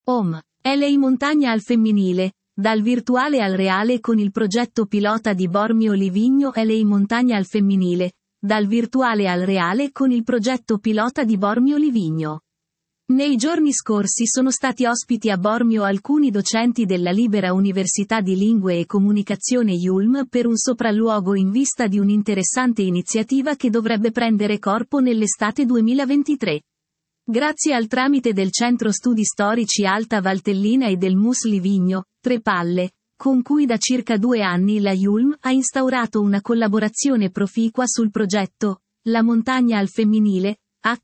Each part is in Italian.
LA Montagna al femminile, dal virtuale al reale con il progetto pilota di Bormio Livigno. LA Montagna al femminile, dal virtuale al reale con il progetto pilota di Bormio Livigno. Nei giorni scorsi sono stati ospiti a Bormio alcuni docenti della Libera Università di Lingue e Comunicazione IULM per un sopralluogo in vista di un'interessante iniziativa che dovrebbe prendere corpo nell'estate 2023. Grazie al tramite del Centro Studi Storici Alta Valtellina e del MUS Livigno, Tre Palle, con cui da circa 2 anni la IULM ha instaurato una collaborazione proficua sul progetto La Montagna al femminile,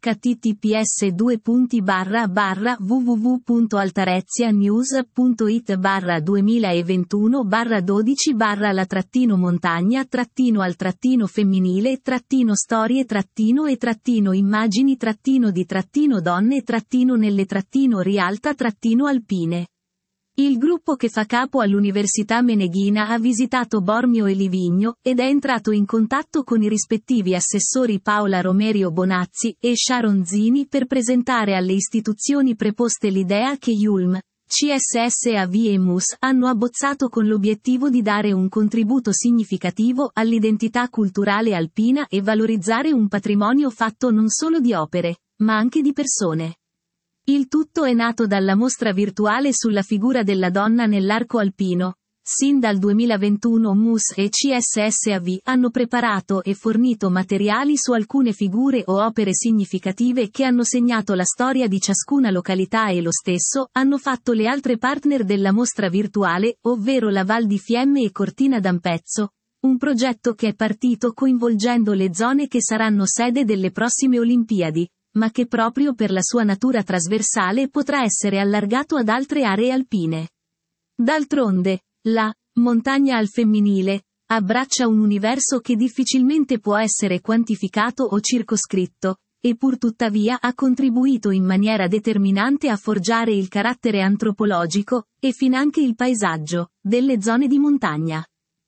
https://www.altarezzia-news.it/la-montagna-storie-femminile-nelle-realtà-alpine. Il gruppo che fa capo all'Università Meneghina ha visitato Bormio e Livigno, ed è entrato in contatto con i rispettivi assessori Paola Romerio Bonazzi e Sharon Zini per presentare alle istituzioni preposte l'idea che IULM, CSSAV e MUS hanno abbozzato con l'obiettivo di dare un contributo significativo all'identità culturale alpina e valorizzare un patrimonio fatto non solo di opere, ma anche di persone. Il tutto è nato dalla mostra virtuale sulla figura della donna nell'arco alpino. Sin dal 2021 MUS e CSSAV hanno preparato e fornito materiali su alcune figure o opere significative che hanno segnato la storia di ciascuna località e lo stesso hanno fatto le altre partner della mostra virtuale, ovvero la Val di Fiemme e Cortina d'Ampezzo, un progetto che è partito coinvolgendo le zone che saranno sede delle prossime Olimpiadi, ma che proprio per la sua natura trasversale potrà essere allargato ad altre aree alpine. D'altronde, la montagna al femminile abbraccia un universo che difficilmente può essere quantificato o circoscritto, e pur tuttavia ha contribuito in maniera determinante a forgiare il carattere antropologico, e finanche il paesaggio, delle zone di montagna.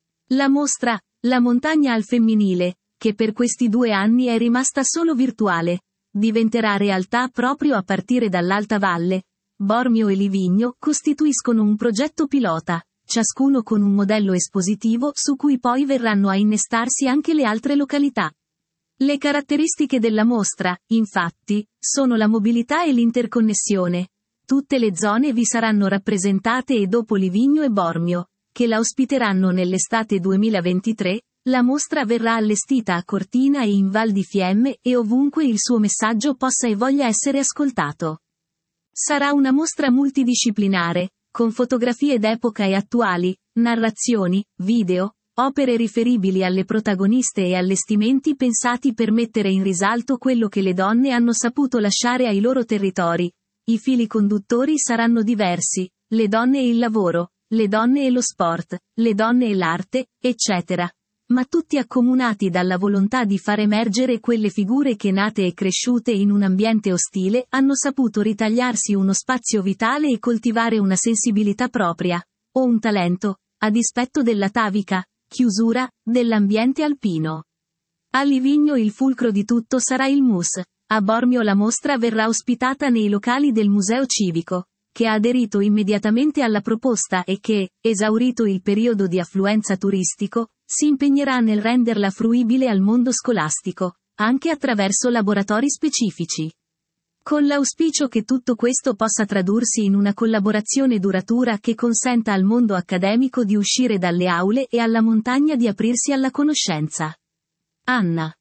La mostra, La montagna al femminile, che per questi 2 anni è rimasta solo virtuale, diventerà realtà proprio a partire dall'Alta Valle. Bormio e Livigno costituiscono un progetto pilota, ciascuno con un modello espositivo su cui poi verranno a innestarsi anche le altre località. Le caratteristiche della mostra, infatti, sono la mobilità e l'interconnessione. Tutte le zone vi saranno rappresentate e dopo Livigno e Bormio, che la ospiteranno nell'estate 2023, la mostra verrà allestita a Cortina e in Val di Fiemme e ovunque il suo messaggio possa e voglia essere ascoltato. Sarà una mostra multidisciplinare, con fotografie d'epoca e attuali, narrazioni, video, opere riferibili alle protagoniste e allestimenti pensati per mettere in risalto quello che le donne hanno saputo lasciare ai loro territori. I fili conduttori saranno diversi: le donne e il lavoro, le donne e lo sport, le donne e l'arte, eccetera. Ma tutti accomunati dalla volontà di far emergere quelle figure che nate e cresciute in un ambiente ostile hanno saputo ritagliarsi uno spazio vitale e coltivare una sensibilità propria, o un talento, a dispetto dell'atavica chiusura dell'ambiente alpino. A Livigno il fulcro di tutto sarà il MUS, a Bormio la mostra verrà ospitata nei locali del Museo Civico, che ha aderito immediatamente alla proposta e che, esaurito il periodo di affluenza turistico, si impegnerà nel renderla fruibile al mondo scolastico, anche attraverso laboratori specifici. Con l'auspicio che tutto questo possa tradursi in una collaborazione duratura che consenta al mondo accademico di uscire dalle aule e alla montagna di aprirsi alla conoscenza. Anna.